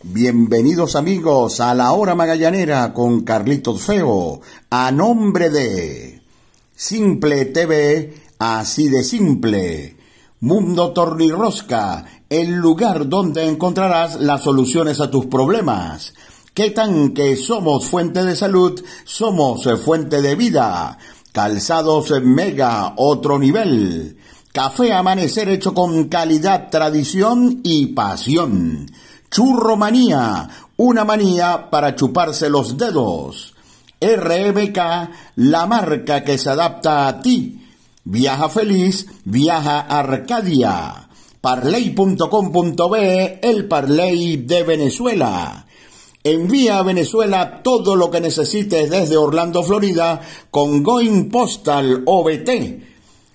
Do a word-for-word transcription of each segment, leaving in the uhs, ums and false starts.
Bienvenidos amigos a la Hora Magallanera con Carlitos Feo, a nombre de Simple T V, así de simple, Mundo Tornirrosca, el lugar donde encontrarás las soluciones a tus problemas. ¿Qué tan que somos fuente de salud? Somos fuente de vida. Calzados Mega, otro nivel. Café Amanecer hecho con calidad, tradición y pasión. Churro Manía, una manía para chuparse los dedos. R M K, la marca que se adapta a ti. Viaja feliz, viaja Arcadia. Parley punto com punto be, el Parley de Venezuela. Envía a Venezuela todo lo que necesites desde Orlando, Florida, con Going Postal O B T.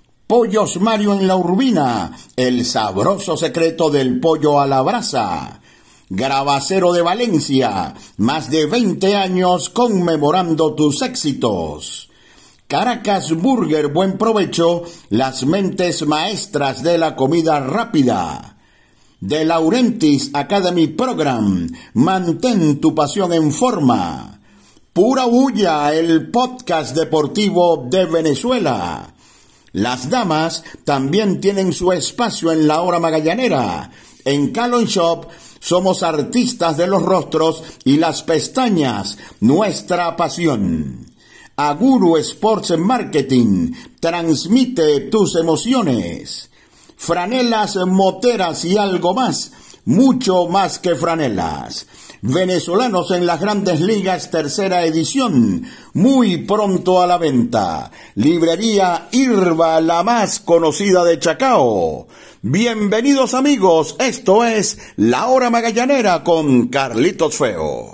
Pollos Mario en la Urbina, el sabroso secreto del pollo a la brasa. Gravacero de Valencia, más de veinte años conmemorando tus éxitos. Caracas Burger, buen provecho, las mentes maestras de la comida rápida. De Laurentis Academy Program, mantén tu pasión en forma. Pura Bulla, el podcast deportivo de Venezuela. Las damas también tienen su espacio en la Hora Magallanera. En Calon Shop somos artistas de los rostros y las pestañas, nuestra pasión. Aguru Sports Marketing, transmite tus emociones. Franelas moteras y algo más, mucho más que franelas. Venezolanos en las Grandes Ligas, tercera edición, muy pronto a la venta. Librería Irba, la más conocida de Chacao. Bienvenidos amigos, esto es La Hora Magallanera con Carlitos Feo.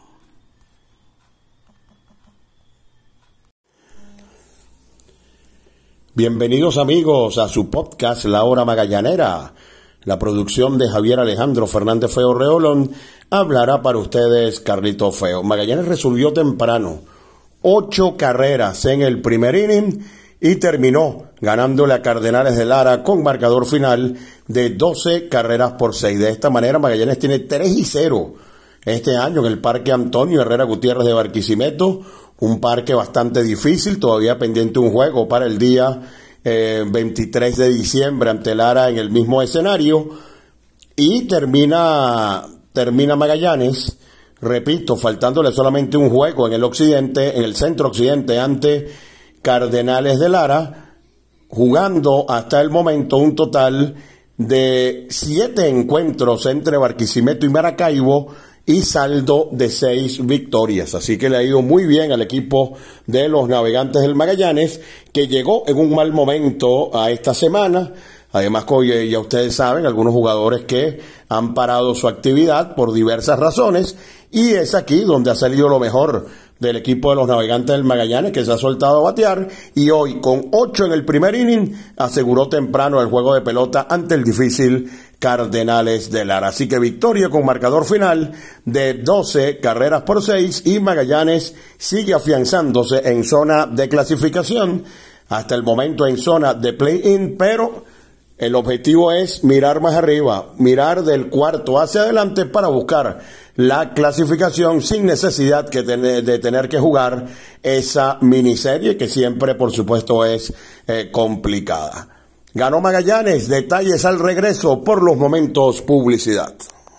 Bienvenidos amigos a su podcast La Hora Magallanera. La producción de Javier Alejandro Fernández Feo Reolón hablará para ustedes Carlitos Feo. Magallanes resolvió temprano, ocho carreras en el primer inning y terminó ganándole a Cardenales de Lara con marcador final de doce carreras por seis. De esta manera Magallanes tiene tres y cero este año en el Parque Antonio Herrera Gutiérrez de Barquisimeto. Un parque bastante difícil, todavía pendiente un juego para el día eh, veintitrés de diciembre ante Lara en el mismo escenario. Y termina, termina Magallanes, repito, faltándole solamente un juego en el occidente, en el centro occidente ante Cardenales de Lara, jugando hasta el momento un total de siete encuentros entre Barquisimeto y Maracaibo, y saldo de seis victorias. Así que le ha ido muy bien al equipo de los Navegantes del Magallanes, que llegó en un mal momento a esta semana. Además, ya ustedes saben, algunos jugadores que han parado su actividad por diversas razones, y es aquí donde ha salido lo mejor del equipo de los Navegantes del Magallanes, que se ha soltado a batear, y hoy con ocho en el primer inning aseguró temprano el juego de pelota ante el difícil Cardenales de Lara. Así que victoria con marcador final de doce carreras por seis, y Magallanes sigue afianzándose en zona de clasificación, hasta el momento en zona de play-in, pero el objetivo es mirar más arriba, mirar del cuarto hacia adelante para buscar la clasificación sin necesidad que tener, de tener que jugar esa miniserie que siempre, por supuesto, es eh, complicada. Ganó Magallanes, detalles al regreso, por los momentos publicidad.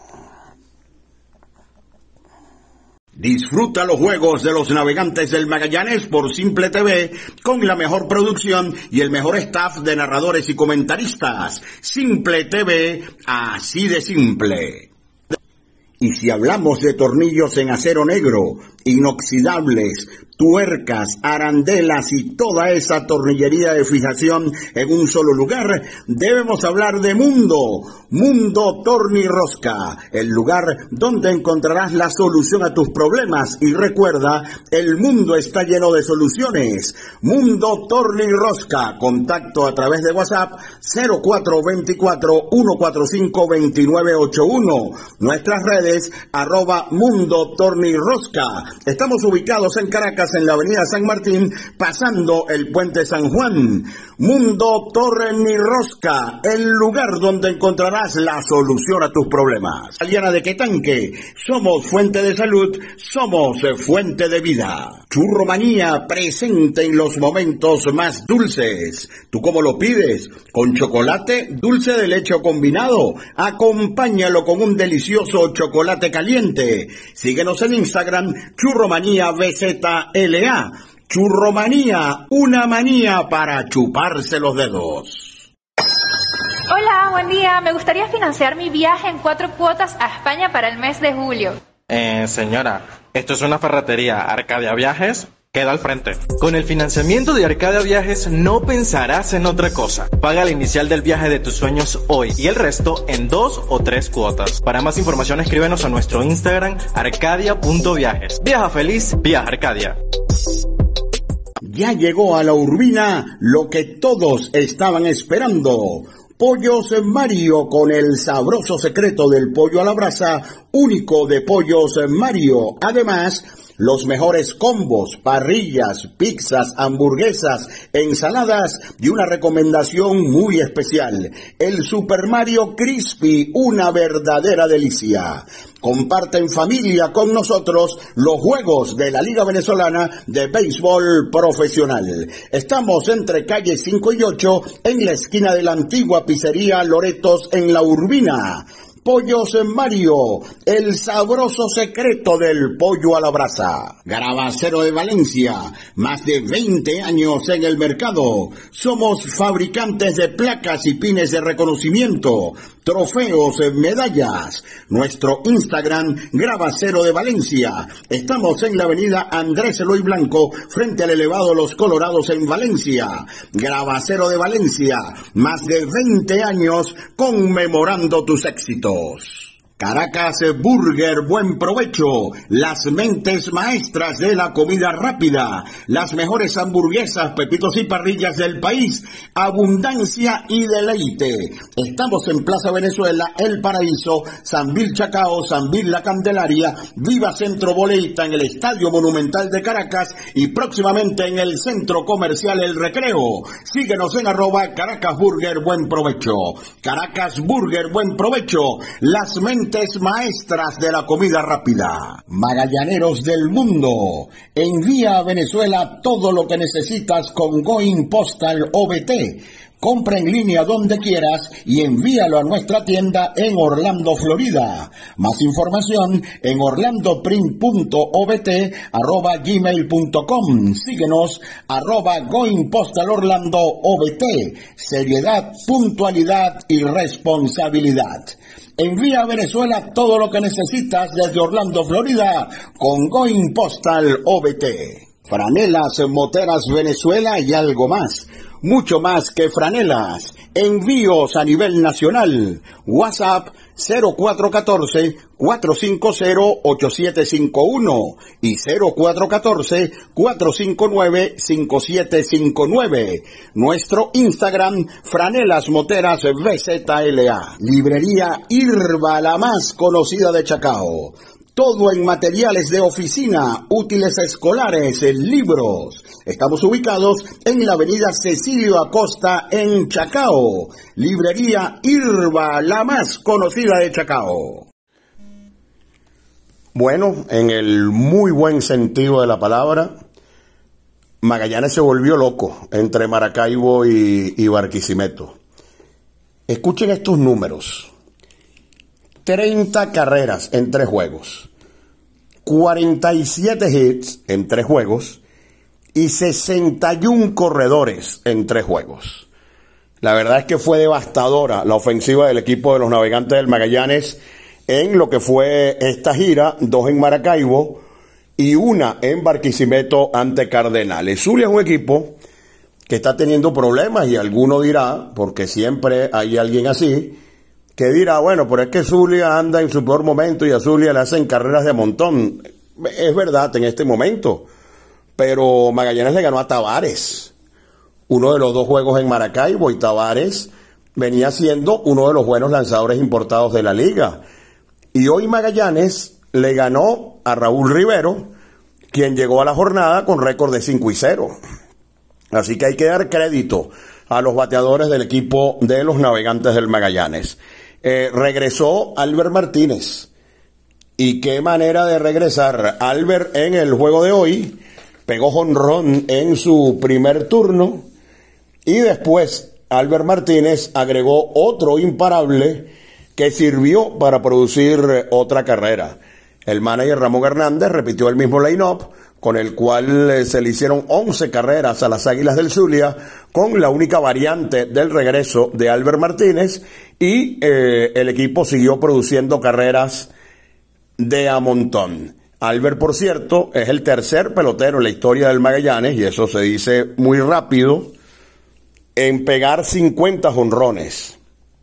Disfruta los juegos de los Navegantes del Magallanes por Simple T V con la mejor producción y el mejor staff de narradores y comentaristas. Simple T V, así de simple. Y si hablamos de tornillos en acero negro, inoxidables, tuercas, arandelas y toda esa tornillería de fijación en un solo lugar, debemos hablar de Mundo, Mundo Tornirrosca, el lugar donde encontrarás la solución a tus problemas. Y recuerda, el mundo está lleno de soluciones. Mundo Tornirrosca, contacto a través de WhatsApp cero cuatro dos cuatro, uno cuatro cinco, dos nueve ocho uno, nuestras redes arroba Mundo Tornirrosca. Estamos ubicados en Caracas, Caracas en la avenida San Martín, pasando el puente San Juan. Mundo Torre Ni Rosca, el lugar donde encontrarás la solución a tus problemas. Aliana de Quetanque, somos fuente de salud, somos fuente de vida. Churromanía, presente en los momentos más dulces. ¿Tú cómo lo pides? ¿Con chocolate, dulce de leche o combinado? Acompáñalo con un delicioso chocolate caliente. Síguenos en Instagram, Churromanía B Z L A. Churromanía, una manía para chuparse los dedos. Hola, buen día. Me gustaría financiar mi viaje en cuatro cuotas a España para el mes de julio. Eh, señora, esto es una ferretería. Arcadia Viajes queda al frente. Con el financiamiento de Arcadia Viajes no pensarás en otra cosa. Paga la inicial del viaje de tus sueños hoy y el resto en dos o tres cuotas. Para más información escríbenos a nuestro Instagram arcadia punto viajes. Viaja feliz, viaja Arcadia. Ya llegó a la Urbina lo que todos estaban esperando. Pollos Mario, con el sabroso secreto del pollo a la brasa, único de Pollos Mario. Además, los mejores combos, parrillas, pizzas, hamburguesas, ensaladas y una recomendación muy especial, el Super Mario Crispy, una verdadera delicia. Comparte en familia con nosotros los juegos de la Liga Venezolana de Béisbol Profesional. Estamos entre calle cinco y ocho, en la esquina de la antigua pizzería Loretos en La Urbina. Pollos Mario, el sabroso secreto del pollo a la brasa. Gravacero de Valencia, más de veinte años en el mercado. Somos fabricantes de placas y pines de reconocimiento, trofeos, medallas. Nuestro Instagram, Gravacero de Valencia. Estamos en la avenida Andrés Eloy Blanco, frente al elevado Los Colorados en Valencia. Gravacero de Valencia, más de veinte años conmemorando tus éxitos. Caracas Burger, buen provecho, las mentes maestras de la comida rápida, las mejores hamburguesas, pepitos y parrillas del país, abundancia y deleite. Estamos en Plaza Venezuela, El Paraíso, Sambil Chacao, Sambil La Candelaria, Viva Centro Boleita, en el Estadio Monumental de Caracas y próximamente en el Centro Comercial El Recreo. Síguenos en arroba Caracas Burger, buen provecho. Caracas Burger, buen provecho, las mentes maestras de la comida rápida. Magallaneros del mundo, envía a Venezuela todo lo que necesitas con Going Postal O V T. Compra en línea donde quieras y envíalo a nuestra tienda en Orlando, Florida. Más información en orlandoprint punto o v t arroba gmail punto com. Síguenos arroba Going Postal Orlando O V T. Seriedad, puntualidad y responsabilidad. Envía a Venezuela todo lo que necesitas desde Orlando, Florida, con Going Postal O V T. Franelas Moteras Venezuela y algo más. Mucho más que franelas. Envíos a nivel nacional. WhatsApp cero cuatro uno cuatro, cuatro cinco cero, ocho siete cinco uno y cero cuatro uno cuatro, cuatro cinco nueve, cinco siete cinco nueve. Nuestro Instagram, Franelas Moteras V Z L A. Librería Irba, la más conocida de Chacao. Todo en materiales de oficina, útiles escolares, libros. Estamos ubicados en la avenida Cecilio Acosta en Chacao. Librería Irba, la más conocida de Chacao. Bueno, en el muy buen sentido de la palabra, Magallanes se volvió loco entre Maracaibo y, y Barquisimeto. Escuchen estos números. treinta carreras en tres juegos, cuarenta y siete hits en tres juegos y sesenta y uno corredores en tres juegos. La verdad es que fue devastadora la ofensiva del equipo de los Navegantes del Magallanes en lo que fue esta gira, dos en Maracaibo y una en Barquisimeto ante Cardenales. Zulia es un equipo que está teniendo problemas y alguno dirá, porque siempre hay alguien así, que dirá, bueno, pero es que Zulia anda en su peor momento y a Zulia le hacen carreras de montón. Es verdad en este momento, pero Magallanes le ganó a Tavares, uno de los dos juegos en Maracaibo, y Tavares venía siendo uno de los buenos lanzadores importados de la liga. Y hoy Magallanes le ganó a Raúl Rivero, quien llegó a la jornada con récord de cinco y cero. Así que hay que dar crédito a los bateadores del equipo de los Navegantes del Magallanes. Eh, regresó Albert Martínez. Y qué manera de regresar. Albert en el juego de hoy pegó jonrón en su primer turno y después Albert Martínez agregó otro imparable que sirvió para producir otra carrera. El manager Ramón Hernández repitió el mismo line-up con el cual se le hicieron once carreras a las Águilas del Zulia, con la única variante del regreso de Albert Martínez, y eh, el equipo siguió produciendo carreras de a montón. Albert, por cierto, es el tercer pelotero en la historia del Magallanes, y eso se dice muy rápido, en pegar cincuenta jonrones.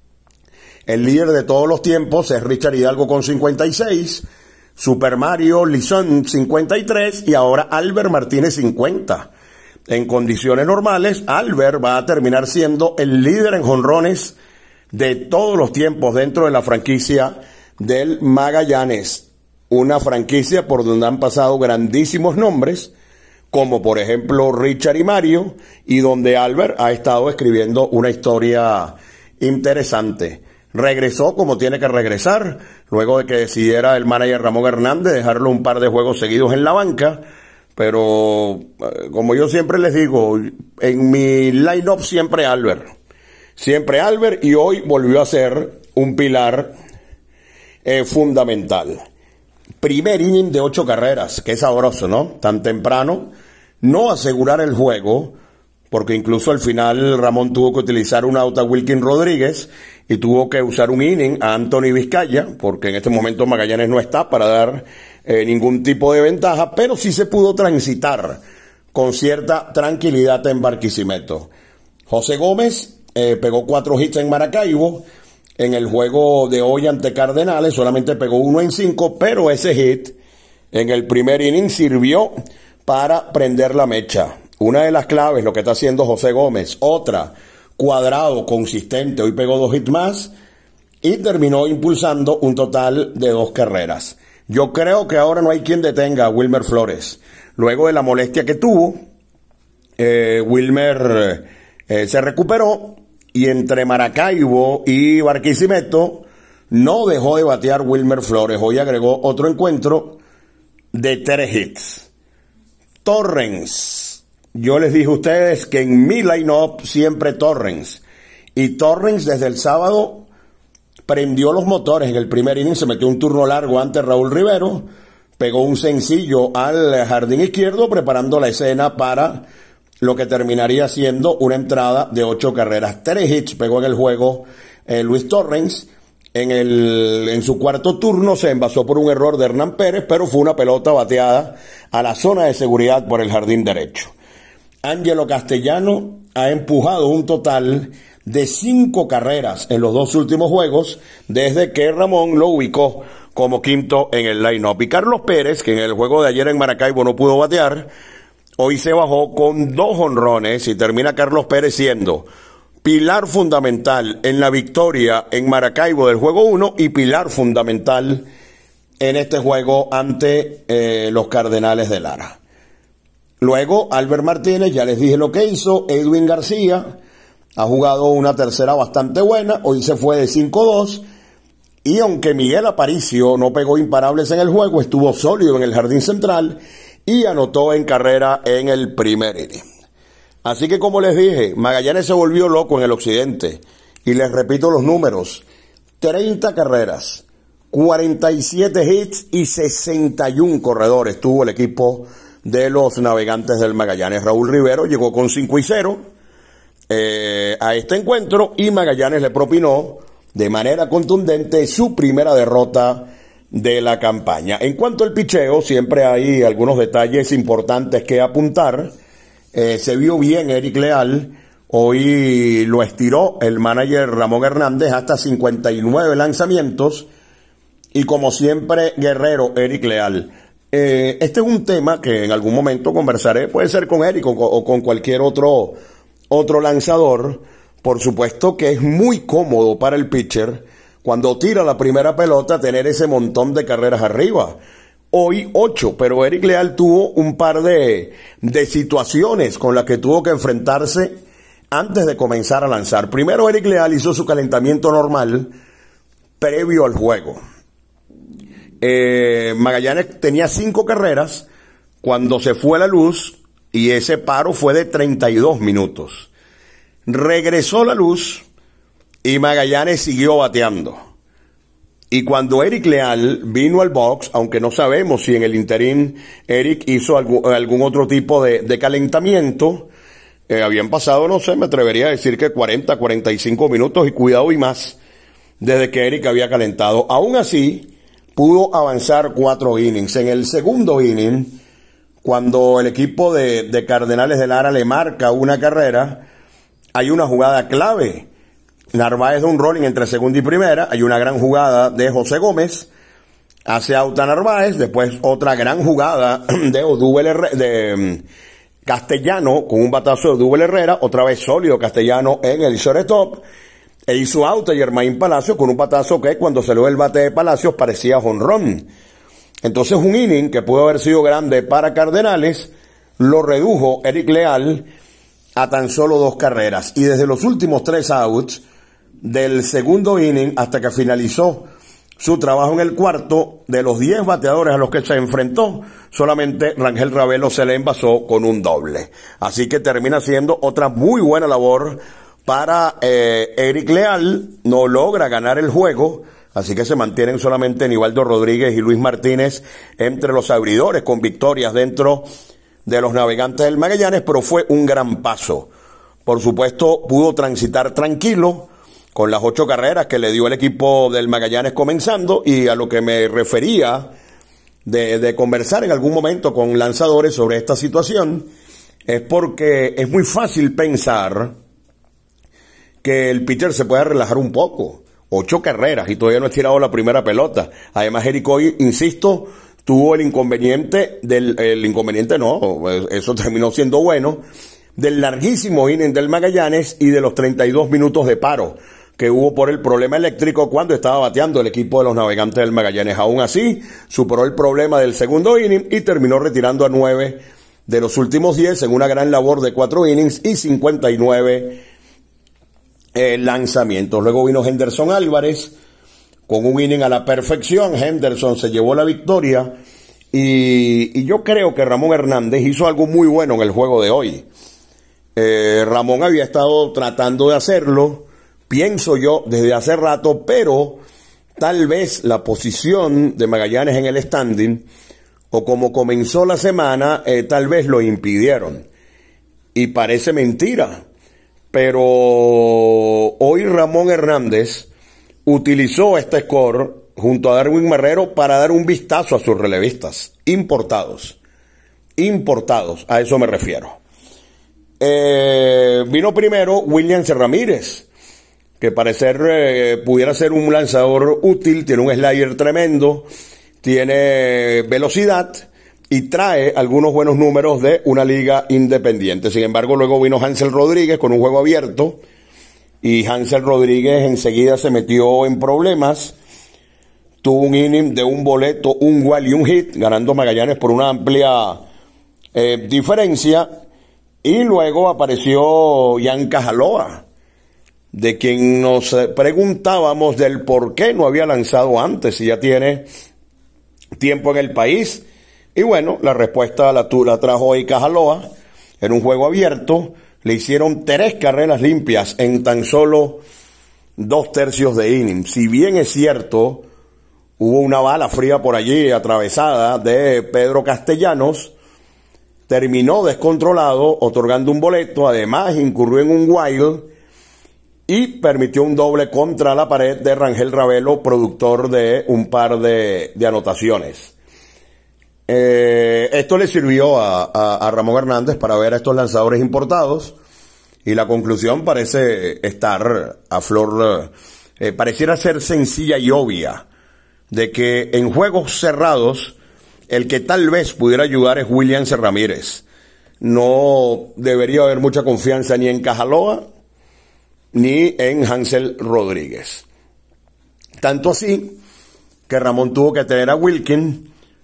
El líder de todos los tiempos es Richard Hidalgo con cincuenta y seis, Super Mario Lizón cincuenta y tres y ahora Albert Martínez cincuenta. En condiciones normales, Albert va a terminar siendo el líder en jonrones de todos los tiempos dentro de la franquicia del Magallanes. Una franquicia por donde han pasado grandísimos nombres, como por ejemplo Richard y Mario, y donde Albert ha estado escribiendo una historia interesante. Regresó como tiene que regresar, luego de que decidiera el manager Ramón Hernández dejarlo un par de juegos seguidos en la banca, pero como yo siempre les digo, en mi line-up siempre Albert, siempre Albert, y hoy volvió a ser un pilar eh, fundamental. Primer inning de ocho carreras, qué sabroso, ¿no? Tan temprano, no asegurar el juego, porque incluso al final Ramón tuvo que utilizar un out a Wilkin Rodríguez y tuvo que usar un inning a Anthony Vizcaya, porque en este momento Magallanes no está para dar eh, ningún tipo de ventaja, pero sí se pudo transitar con cierta tranquilidad en Barquisimeto. José Gómez eh, pegó cuatro hits en Maracaibo. En el juego de hoy ante Cardenales solamente pegó uno en cinco, pero ese hit en el primer inning sirvió para prender la mecha. Una de las claves, lo que está haciendo José Gómez. Otra, Cuadrado, consistente. Hoy pegó dos hits más y terminó impulsando un total de dos carreras. Yo creo que ahora no hay quien detenga a Wilmer Flores. Luego de la molestia que tuvo, eh, Wilmer eh, se recuperó y entre Maracaibo y Barquisimeto no dejó de batear Wilmer Flores. Hoy agregó otro encuentro de tres hits. Torrens. Yo les dije a ustedes que en mi line-up siempre Torrens. Y Torrens desde el sábado prendió los motores. En el primer inning se metió un turno largo ante Raúl Rivero. Pegó un sencillo al jardín izquierdo preparando la escena para lo que terminaría siendo una entrada de ocho carreras. Tres hits pegó en el juego eh, Luis Torrens. En, el, en su cuarto turno se envasó por un error de Hernán Pérez, pero fue una pelota bateada a la zona de seguridad por el jardín derecho. Ángelo Castellano ha empujado un total de cinco carreras en los dos últimos juegos desde que Ramón lo ubicó como quinto en el line-up. Y Carlos Pérez, que en el juego de ayer en Maracaibo no pudo batear, hoy se bajó con dos jonrones y termina Carlos Pérez siendo pilar fundamental en la victoria en Maracaibo del juego uno y pilar fundamental en este juego ante eh, los Cardenales de Lara. Luego, Albert Martínez, ya les dije lo que hizo. Edwin García ha jugado una tercera bastante buena. Hoy se fue de cinco dos. Y aunque Miguel Aparicio no pegó imparables en el juego, estuvo sólido en el jardín central y anotó en carrera en el primer inning. Así que, como les dije, Magallanes se volvió loco en el occidente. Y les repito los números. treinta carreras, cuarenta y siete hits y sesenta y uno corredores tuvo el equipo de los Navegantes del Magallanes. Raúl Rivero llegó con cinco y cero eh, a este encuentro y Magallanes le propinó de manera contundente su primera derrota de la campaña. En cuanto al picheo, siempre hay algunos detalles importantes que apuntar. Eh, se vio bien Eric Leal. Hoy lo estiró el manager Ramón Hernández hasta cincuenta y nueve lanzamientos. Y como siempre, guerrero Eric Leal. Eh, este es un tema que en algún momento conversaré, puede ser con Eric o, o con cualquier otro, otro lanzador. Por supuesto que es muy cómodo para el pitcher cuando tira la primera pelota tener ese montón de carreras arriba. hoy ocho, pero Eric Leal tuvo un par de, de situaciones con las que tuvo que enfrentarse antes de comenzar a lanzar. Primero, Eric Leal hizo su calentamiento normal previo al juego. Eh, Magallanes tenía cinco carreras cuando se fue la luz y ese paro fue de treinta y dos minutos. Regresó la luz y Magallanes siguió bateando. Y cuando Eric Leal vino al box, aunque no sabemos si en el interín Eric hizo algún, algún otro tipo de, de calentamiento, eh, habían pasado, no sé, me atrevería a decir que cuarenta, cuarenta y cinco minutos y cuidado y más desde que Eric había calentado. Aún así, pudo avanzar cuatro innings. En el segundo inning, cuando el equipo de, de Cardenales de Lara le marca una carrera, hay una jugada clave. Narváez da un rolling entre segunda y primera, hay una gran jugada de José Gómez, hace out a Narváez, después otra gran jugada de Odúbel Herrera, de um, Castellano, con un batazo de Odúbel Herrera, otra vez sólido Castellano en el shortstop, e hizo out a Germain Palacios con un batazo que cuando salió el bate de Palacios parecía jonrón. Entonces un inning que pudo haber sido grande para Cardenales, lo redujo Eric Leal a tan solo dos carreras. Y desde los últimos tres outs del segundo inning hasta que finalizó su trabajo en el cuarto, de los diez bateadores a los que se enfrentó, solamente Rangel Ravelo se le envasó con un doble. Así que termina siendo otra muy buena labor para eh, Eric Leal. No logra ganar el juego, así que se mantienen solamente Nivaldo Rodríguez y Luis Martínez entre los abridores con victorias dentro de los Navegantes del Magallanes, pero fue un gran paso. Por supuesto, pudo transitar tranquilo con las ocho carreras que le dio el equipo del Magallanes comenzando, y a lo que me refería de, de conversar en algún momento con lanzadores sobre esta situación, es porque es muy fácil pensar que el pitcher se puede relajar un poco. Ocho carreras y todavía no ha tirado la primera pelota. Además, Eric hoy, insisto, tuvo el inconveniente del, el inconveniente no, eso terminó siendo bueno, del larguísimo inning del Magallanes y de los treinta y dos minutos de paro que hubo por el problema eléctrico cuando estaba bateando el equipo de los Navegantes del Magallanes. Aún así, superó el problema del segundo inning y terminó retirando a nueve de los últimos diez en una gran labor de cuatro innings y cincuenta y nueve eh, lanzamientos. Luego vino Henderson Álvarez con un inning a la perfección. Henderson se llevó la victoria y, y yo creo que Ramón Hernández hizo algo muy bueno en el juego de hoy. Eh, Ramón había estado tratando de hacerlo, pienso yo, desde hace rato, pero tal vez la posición de Magallanes en el standing, o como comenzó la semana, eh, tal vez lo impidieron. Y parece mentira, pero hoy Ramón Hernández utilizó este score junto a Darwin Marrero para dar un vistazo a sus relevistas, importados, importados, a eso me refiero. Eh, vino primero Williams Ramírez, que parecer eh, pudiera ser un lanzador útil, tiene un slider tremendo, tiene velocidad y trae algunos buenos números de una liga independiente. Sin embargo, luego vino Hansel Rodríguez con un juego abierto y Hansel Rodríguez enseguida se metió en problemas. Tuvo un inning de un boleto, un wall y un hit, ganando Magallanes por una amplia eh, diferencia. Y luego apareció Ian Cajaloa, de quien nos preguntábamos del por qué no había lanzado antes, si ya tiene tiempo en el país. Y bueno, la respuesta la, la trajo hoy Cajaloa en un juego abierto. Le hicieron tres carreras limpias en tan solo dos tercios de inning. Si bien es cierto, hubo una bala fría por allí atravesada de Pedro Castellanos, terminó descontrolado, otorgando un boleto, además incurrió en un wild y permitió un doble contra la pared de Rangel Ravelo, productor de un par de, de anotaciones. Eh, esto le sirvió a, a, a Ramón Hernández para ver a estos lanzadores importados y la conclusión parece estar a flor, eh, pareciera ser sencilla y obvia, de que en juegos cerrados el que tal vez pudiera ayudar es Williams Ramírez. No debería haber mucha confianza ni en Cajaloa ni en Hansel Rodríguez. Tanto así que Ramón tuvo que tener a Wilkin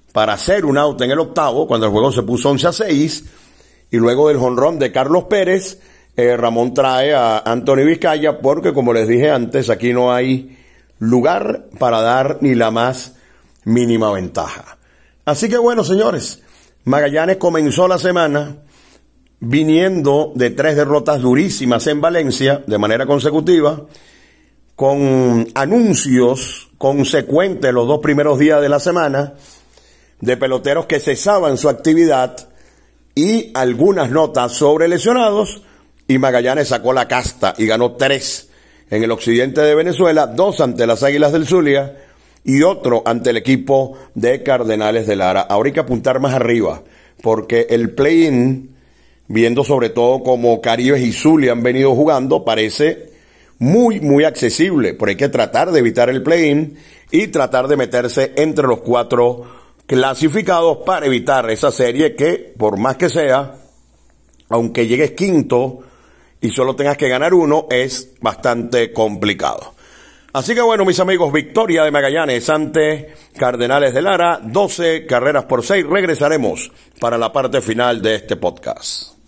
para hacer un out en el octavo, cuando el juego se puso once a seis, y luego del jonrón de Carlos Pérez, eh, Ramón trae a Anthony Vizcaya, porque como les dije antes, aquí no hay lugar para dar ni la más mínima ventaja. Así que bueno, señores, Magallanes comenzó la semana viniendo de tres derrotas durísimas en Valencia de manera consecutiva, con anuncios consecuentes los dos primeros días de la semana de peloteros que cesaban su actividad y algunas notas sobre lesionados, y Magallanes sacó la casta y ganó tres en el occidente de Venezuela, dos ante las Águilas del Zulia y otro ante el equipo de Cardenales de Lara. Ahora hay que apuntar más arriba, porque el play-in, viendo sobre todo cómo Caribes y Zulia han venido jugando, parece muy, muy accesible, pero hay que tratar de evitar el play-in y tratar de meterse entre los cuatro clasificados para evitar esa serie que, por más que sea, aunque llegues quinto y solo tengas que ganar uno, es bastante complicado. Así que bueno, mis amigos, victoria de Magallanes ante Cardenales de Lara, doce carreras por seis. Regresaremos para la parte final de este podcast.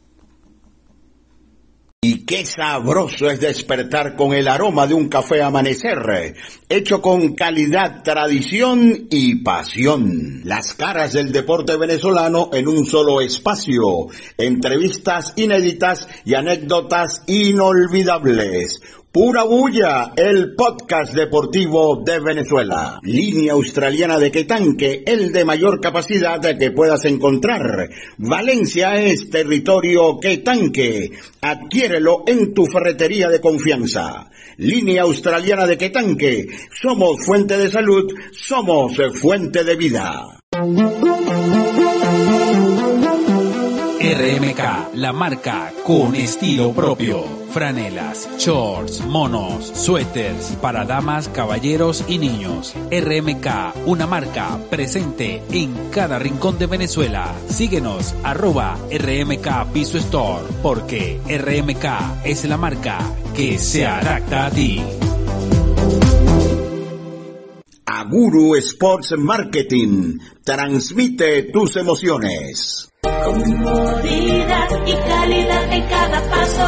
Y qué sabroso es despertar con el aroma de un café Amanecer, hecho con calidad, tradición y pasión. Las caras del deporte venezolano en un solo espacio. Entrevistas inéditas y anécdotas inolvidables. Pura Bulla, el podcast deportivo de Venezuela. Línea australiana de Quetanque, el de mayor capacidad que puedas encontrar. Valencia es territorio Quetanque. Adquiérelo en tu ferretería de confianza. Línea australiana de Quetanque. Somos fuente de salud, somos fuente de vida. R M K, la marca con estilo propio. Franelas, shorts, monos, suéteres para damas, caballeros y niños. R M K, una marca presente en cada rincón de Venezuela. Síguenos, arroba R M K Piso Store, porque R M K es la marca que se adapta a ti. Aguru Sports Marketing, transmite tus emociones. Comodidad y calidad en cada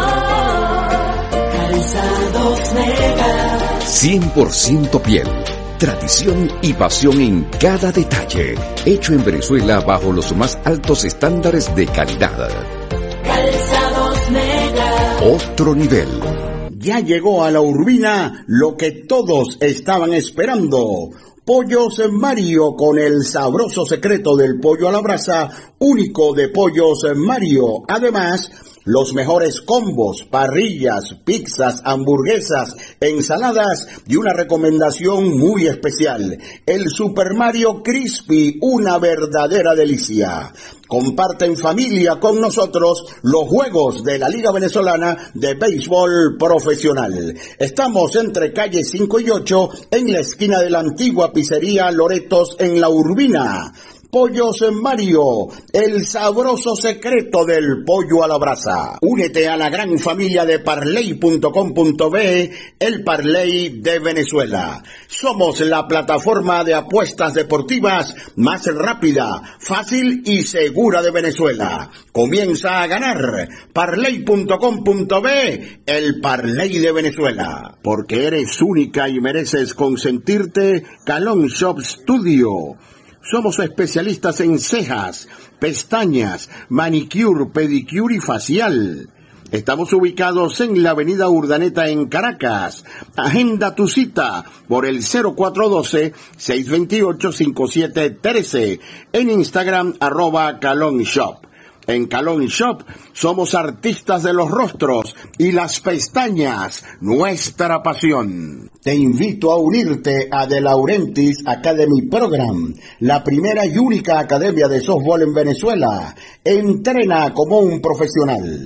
paso. Calzados Mega. cien por ciento piel. Tradición y pasión en cada detalle. Hecho en Venezuela bajo los más altos estándares de calidad. Calzados Mega. Otro nivel. Ya llegó a la Urbina lo que todos estaban esperando. Pollos Mario, con el sabroso secreto del pollo a la brasa, único de Pollos Mario. Además, los mejores combos, parrillas, pizzas, hamburguesas, ensaladas y una recomendación muy especial, el Super Mario Crispy, una verdadera delicia. Comparte en familia con nosotros los juegos de la Liga Venezolana de Béisbol Profesional. Estamos entre calle cinco y ocho, en la esquina de la antigua pizzería Loretos en La Urbina. Pollos Mario, el sabroso secreto del pollo a la brasa. Únete a la gran familia de parley punto com punto be, el Parley de Venezuela. Somos la plataforma de apuestas deportivas más rápida, fácil y segura de Venezuela. Comienza a ganar. parley punto com punto be, el Parley de Venezuela. Porque eres única y mereces consentirte, Calón Shop Studio. Somos especialistas en cejas, pestañas, manicure, pedicure y facial. Estamos ubicados en la avenida Urdaneta en Caracas. Agenda tu cita por el cero cuatro uno dos, seis dos ocho, cinco siete uno tres. En Instagram, arroba Calón Shop. En Calón Shop somos artistas de los rostros y las pestañas, nuestra pasión. Te invito a unirte a De Laurentiis Academy Program, la primera y única academia de softball en Venezuela. Entrena como un profesional.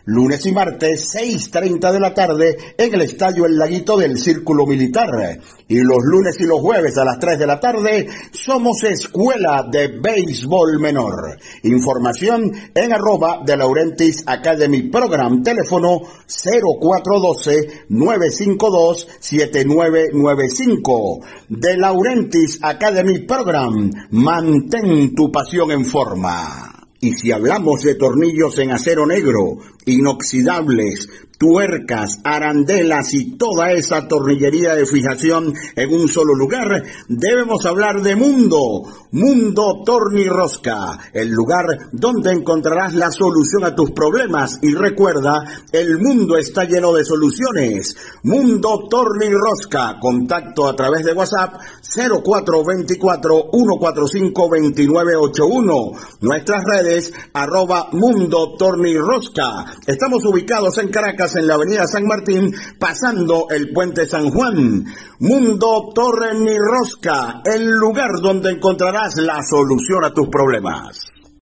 Lunes y martes, seis y treinta de la tarde, en el Estadio El Laguito del Círculo Militar. Y los lunes y los jueves a las tres de la tarde, somos Escuela de Béisbol Menor. Información en arroba de Laurentiis Academy Program. Teléfono cero cuatro uno dos, nueve cinco dos, siete nueve nueve cinco. De Laurentiis Academy Program. Mantén tu pasión en forma. Y si hablamos de tornillos en acero negro, inoxidables, tuercas, arandelas y toda esa tornillería de fijación en un solo lugar, debemos hablar de Mundo, Mundo Tornirrosca, el lugar donde encontrarás la solución a tus problemas. Y recuerda, el mundo está lleno de soluciones. Mundo Tornirrosca, contacto a través de WhatsApp cero cuatro dos cuatro, uno cuatro cinco, dos nueve ocho uno, nuestras redes arroba Mundo Tornirrosca. Estamos ubicados en Caracas, en la avenida San Martín, pasando el puente San Juan. Mundo Tornirrosca, el lugar donde encontrarás la solución a tus problemas.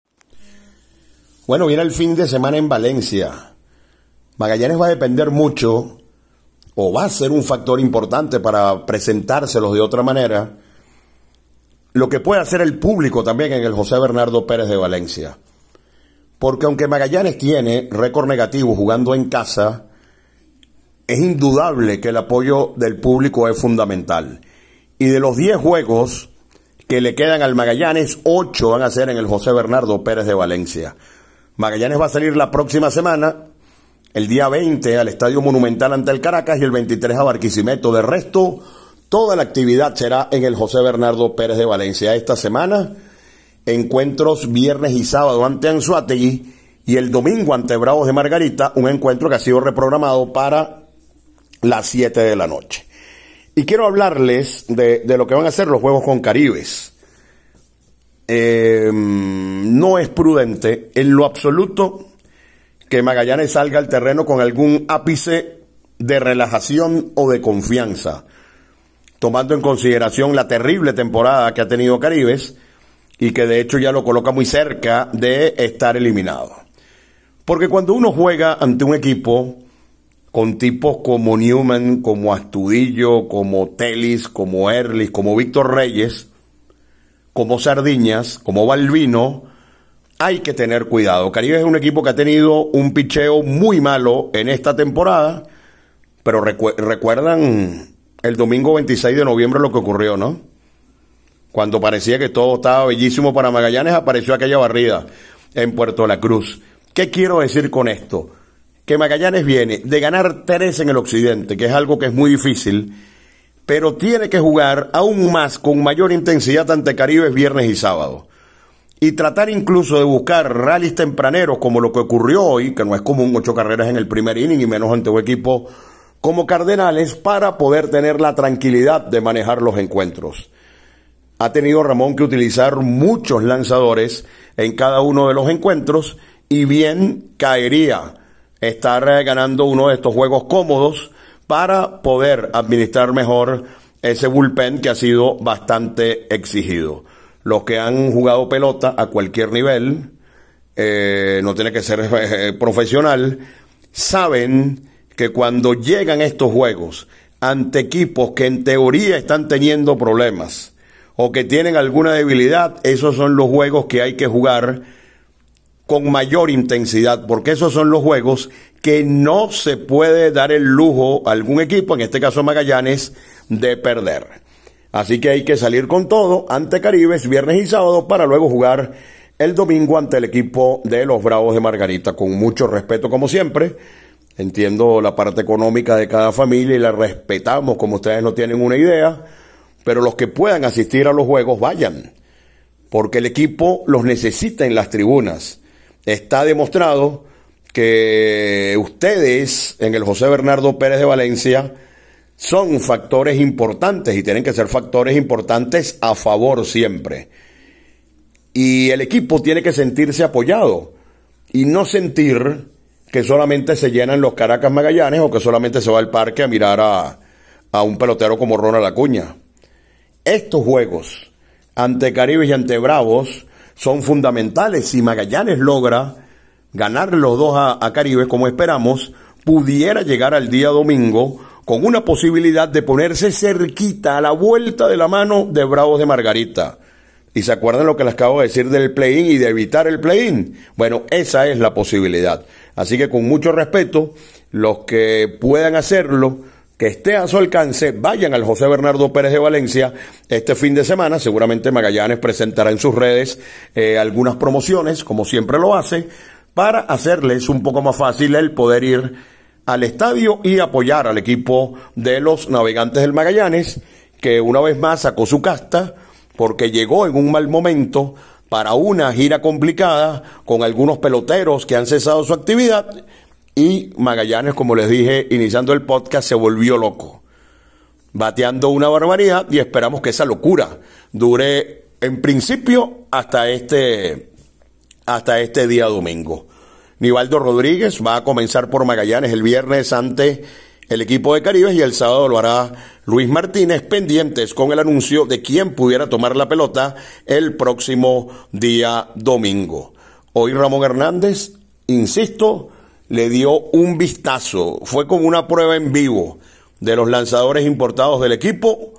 Bueno, viene el fin de semana en Valencia. Magallanes va a depender mucho, o va a ser un factor importante para presentárselos de otra manera, lo que puede hacer el público también en el José Bernardo Pérez de Valencia. Porque aunque Magallanes tiene récord negativo jugando en casa, es indudable que el apoyo del público es fundamental. Y de los diez juegos que le quedan al Magallanes, ocho van a ser en el José Bernardo Pérez de Valencia. Magallanes va a salir la próxima semana, el día veinte al Estadio Monumental ante el Caracas y el veintitrés a Barquisimeto. De resto, toda la actividad será en el José Bernardo Pérez de Valencia. Esta semana, encuentros viernes y sábado ante Anzoátegui y el domingo ante Bravos de Margarita, un encuentro que ha sido reprogramado para las siete de la noche. Y quiero hablarles de, de lo que van a ser los Juegos con Caribes. Eh, no es prudente en lo absoluto que Magallanes salga al terreno con algún ápice de relajación o de confianza, tomando en consideración la terrible temporada que ha tenido Caribes, y que de hecho ya lo coloca muy cerca de estar eliminado. Porque cuando uno juega ante un equipo con tipos como Newman, como Astudillo, como Telis, como Erlis, como Víctor Reyes, como Sardiñas, como Balbino, hay que tener cuidado. Caribes es un equipo que ha tenido un picheo muy malo en esta temporada, pero recu- recuerdan el domingo veintiséis de noviembre lo que ocurrió, ¿no? Cuando parecía que todo estaba bellísimo para Magallanes, apareció aquella barrida en Puerto La Cruz. ¿Qué quiero decir con esto? Que Magallanes viene de ganar tres en el occidente, que es algo que es muy difícil, pero tiene que jugar aún más, con mayor intensidad ante Caribes viernes y sábado. Y tratar incluso de buscar rallies tempraneros, como lo que ocurrió hoy, que no es común, ocho carreras en el primer inning, y menos ante un equipo como Cardenales, para poder tener la tranquilidad de manejar los encuentros. Ha tenido Ramón que utilizar muchos lanzadores en cada uno de los encuentros, y bien caería estar ganando uno de estos juegos cómodos para poder administrar mejor ese bullpen que ha sido bastante exigido. Los que han jugado pelota a cualquier nivel, eh, no tiene que ser eh, profesional, saben que cuando llegan estos juegos ante equipos que en teoría están teniendo problemas o que tienen alguna debilidad, esos son los juegos que hay que jugar con mayor intensidad, porque esos son los juegos que no se puede dar el lujo a algún equipo, en este caso Magallanes, de perder. Así que hay que salir con todo ante Caribes viernes y sábado, para luego jugar el domingo ante el equipo de los Bravos de Margarita. Con mucho respeto, como siempre, entiendo la parte económica de cada familia y la respetamos como ustedes no tienen una idea, pero los que puedan asistir a los juegos, vayan, porque el equipo los necesita en las tribunas. Está demostrado que ustedes en el José Bernardo Pérez de Valencia son factores importantes, y tienen que ser factores importantes a favor siempre. Y el equipo tiene que sentirse apoyado y no sentir que solamente se llenan los Caracas Magallanes, o que solamente se va al parque a mirar a, a un pelotero como Ronald Acuña. Estos juegos ante Caribes y ante Bravos son fundamentales. Si Magallanes logra ganar los dos a, a Caribe como esperamos, pudiera llegar al día domingo con una posibilidad de ponerse cerquita a la vuelta de la mano de Bravos de Margarita. ¿Y se acuerdan lo que les acabo de decir del play-in y de evitar el play-in? Bueno, esa es la posibilidad. Así que con mucho respeto, los que puedan hacerlo, que esté a su alcance, vayan al José Bernardo Pérez de Valencia este fin de semana. Seguramente Magallanes presentará en sus redes eh, algunas promociones, como siempre lo hace, para hacerles un poco más fácil el poder ir al estadio y apoyar al equipo de los Navegantes del Magallanes, que una vez más sacó su casta, porque llegó en un mal momento para una gira complicada con algunos peloteros que han cesado su actividad, y Magallanes, como les dije iniciando el podcast, se volvió loco, bateando una barbaridad, y esperamos que esa locura dure en principio hasta este, hasta este día domingo. Nivaldo Rodríguez va a comenzar por Magallanes el viernes ante el equipo de Caribes, y el sábado lo hará Luis Martínez, pendientes con el anuncio de quién pudiera tomar la pelota el próximo día domingo. Hoy Ramón Hernández, insisto, le dio un vistazo, fue como una prueba en vivo de los lanzadores importados del equipo,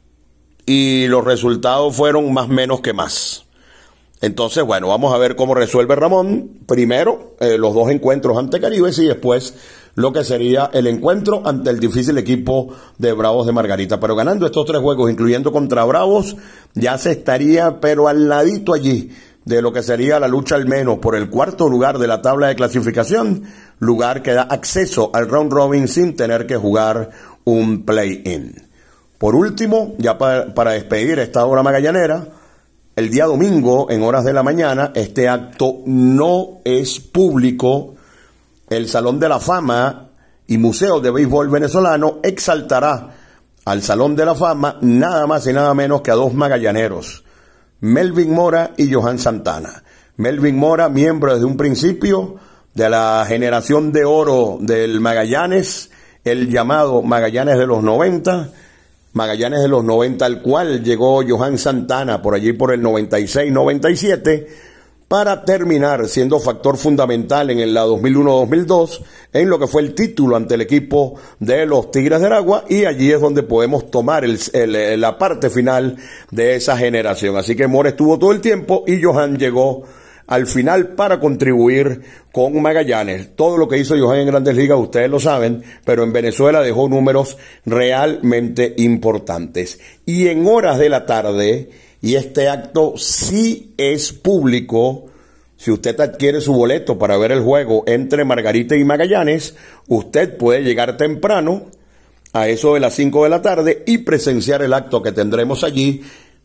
y los resultados fueron más menos que más. Entonces, bueno, vamos a ver cómo resuelve Ramón. Primero, eh, los dos encuentros ante Caribes, y después lo que sería el encuentro ante el difícil equipo de Bravos de Margarita. Pero ganando estos tres juegos, incluyendo contra Bravos, ya se estaría, pero al ladito allí, de lo que sería la lucha al menos por el cuarto lugar de la tabla de clasificación, lugar que da acceso al round robin sin tener que jugar un play-in. Por último, ya para, para despedir esta hora magallanera, el día domingo, en horas de la mañana, este acto no es público. El Salón de la Fama y Museo de Béisbol Venezolano exaltará al Salón de la Fama nada más y nada menos que a dos magallaneros, Melvin Mora y Johan Santana. Melvin Mora, miembro desde un principio de la generación de oro del Magallanes, el llamado Magallanes de los noventa, Magallanes de los noventa, al cual llegó Johan Santana por allí por el noventa y seis noventa y siete, para terminar siendo factor fundamental en la dos mil uno dos mil dos en lo que fue el título ante el equipo de los Tigres de Aragua, y allí es donde podemos tomar el, el, la parte final de esa generación. Así que Mora estuvo todo el tiempo y Johan llegó al final para contribuir con Magallanes. Todo lo que hizo Johan en Grandes Ligas ustedes lo saben, pero en Venezuela dejó números realmente importantes. Y en horas de la tarde, y este acto sí es público, si usted adquiere su boleto para ver el juego entre Margarita y Magallanes, usted puede llegar temprano, a eso de las cinco de la tarde, y presenciar el acto que tendremos allí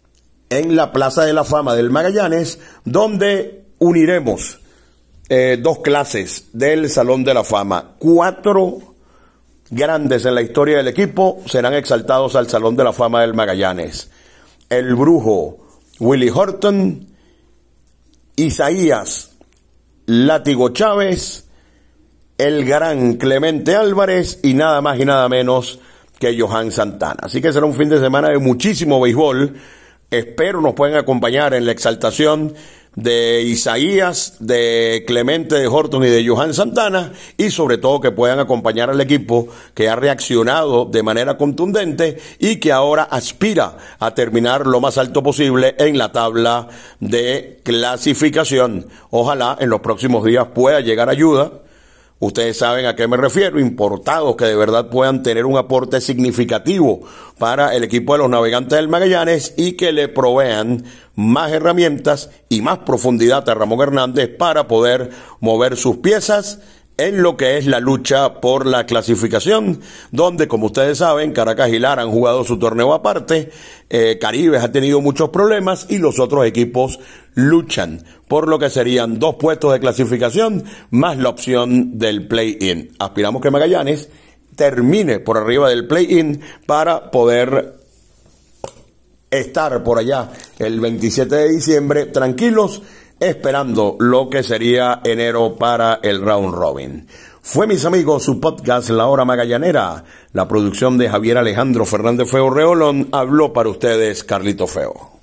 en la Plaza de la Fama del Magallanes, donde uniremos eh, dos clases del Salón de la Fama. Cuatro grandes en la historia del equipo serán exaltados al Salón de la Fama del Magallanes. El brujo Willie Horton, Isaías Látigo Chávez, el gran Clemente Álvarez y nada más y nada menos que Johan Santana. Así que será un fin de semana de muchísimo béisbol. Espero nos pueden acompañar en la exaltación de Isaías, de Clemente, de Horton y de Johan Santana, y sobre todo que puedan acompañar al equipo que ha reaccionado de manera contundente y que ahora aspira a terminar lo más alto posible en la tabla de clasificación. Ojalá en los próximos días pueda llegar ayuda. Ustedes saben a qué me refiero, importados que de verdad puedan tener un aporte significativo para el equipo de los Navegantes del Magallanes y que le provean más herramientas y más profundidad a Ramón Hernández para poder mover sus piezas en lo que es la lucha por la clasificación, donde, como ustedes saben, Caracas y Lara han jugado su torneo aparte, eh, Caribes ha tenido muchos problemas y los otros equipos luchan por lo que serían dos puestos de clasificación más la opción del play-in. Aspiramos que Magallanes termine por arriba del play-in para poder estar por allá el veintisiete de diciembre tranquilos, esperando lo que sería enero para el round robin. Fue, mis amigos, su podcast La Hora Magallanera. La producción de Javier Alejandro Fernández Feo Reolón. Habló para ustedes Carlito Feo.